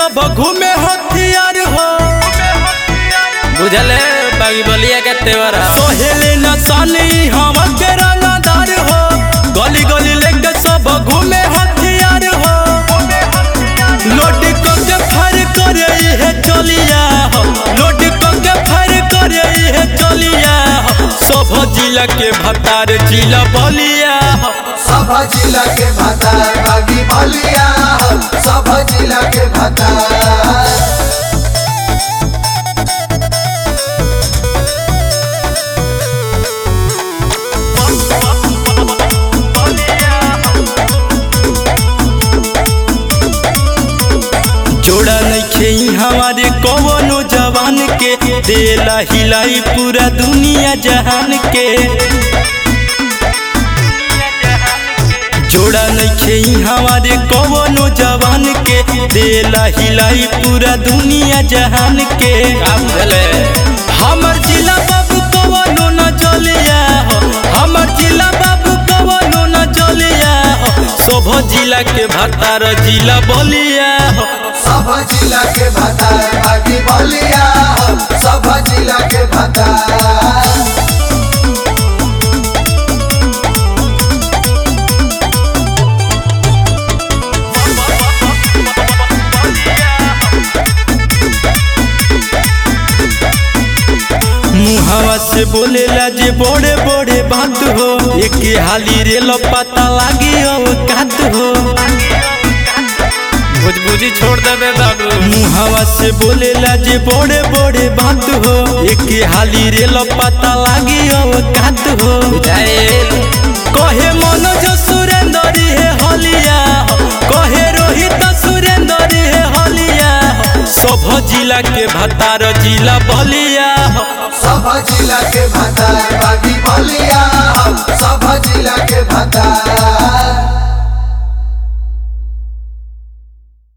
सब घूमे हथियार हो बुझले बागी बलिया के तेवरा सोहेले नसानी हम के रंगदार हो गली गली लेके सब घूमे हथियार हो लोड के फायर करे है चलिया हो लोड के फायर करे है चलिया हो सब जिला के भतार जिला बलिया हो सब जिला के भतार बागी बलिया हो सब जिला के भतार जोड़ा नइखे हमारे कवनो जवान के देला हिलाई पूरा दुनिया जहान के जोड़ा नइखे हमारे कवनो जवान के देला हिलाई पूरा दुनिया जहान के बुझले हमर जिला बाबू कवनो न चलिया हो हमर जिला बाबू कवनो न चलिया हो सब जिला के भतार जिला बलिया हो सब जिला के भतार बागी बलिया हो सब जिला के भतार मुहावा से बोलेला जे बड़े बड़े बात हो एक हाली रेल पता लागी औकात हो भुजभुजी छोड़ देबे बाबू मुहावा से बोलेला जे बड़े बड़े बात हो एक हाली रेल पता लागी औकात हो जाएल कहे मनोज सुरेंद्र है हलिया हो कहे रोहित सुरेंद्र है हलिया हो सब जिला के भतार जिला बलिया हो सब जिला के भतार बागी बलिया हो सब जिला के भतार